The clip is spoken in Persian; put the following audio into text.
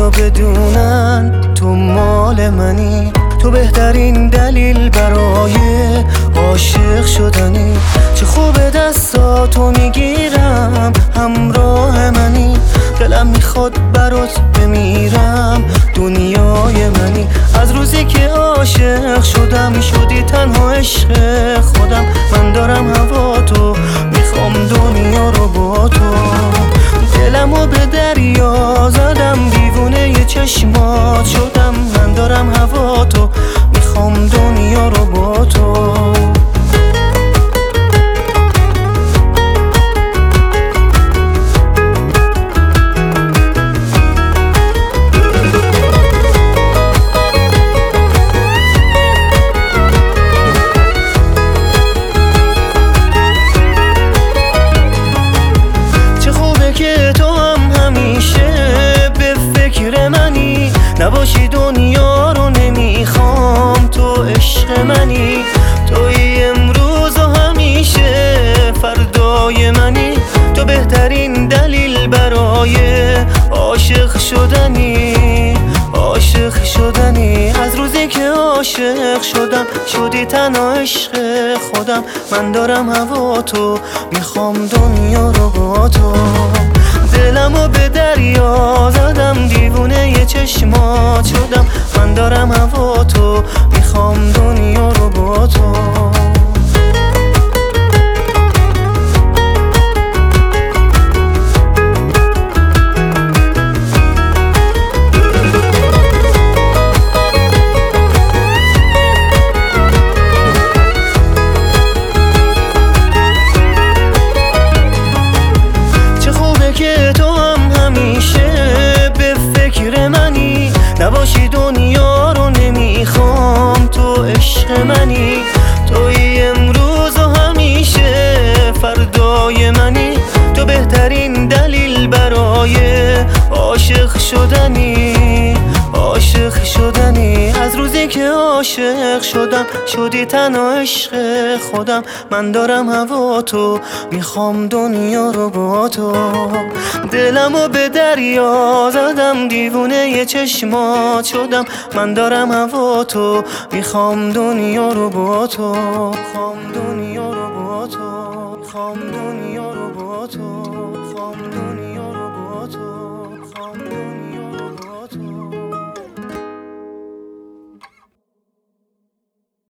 دنیا بدونن تو مال منی، تو بهترین دلیل برای عاشق شدنی. چه خوبه دستاتو میگیرم همراه منی، دلم میخواد برات بمیرم دنیای منی. از روزی که عاشق شدم شدی تنها عشق خودم، من دارم هوا تو میخوام دنیا رو با تو. دلمو به دریا زدم دیوونه چشمات شدم، من دارم هوا تو میخوام دنیا رو با تو. نباشی دنیا رو نمیخوام، تو عشق منی، توی امروز و همیشه فردای منی. تو بهترین دلیل برای عاشق شدنی، عاشق شدنی. از روزی که عاشق شدم شدی تنها عشق خودم، من دارم هوا تو میخوام دنیا رو با تو. دلمو به دریا زدم دیوونه چشمات شدم، من دارم هوا تو میخوام دنیا رو با تو. نباشی دنیا رو نمیخوام، تو عشق منی، توی امروز و همیشه فردای منی. تو بهترین دلیل برای عاشق شدنی، عاشق شدنی. از روزی که عاشق شدم شدی تنها عشق خودم، من دارم هوا تو میخوام دنیا رو با تو. دلمو به دریا زدم دیوونه چشمات شدم، من دارم هوا تو میخوام دنیا رو با تو، میخوام دنیا رو با تو، میخوام دنیا رو با تو، میخوام دنیا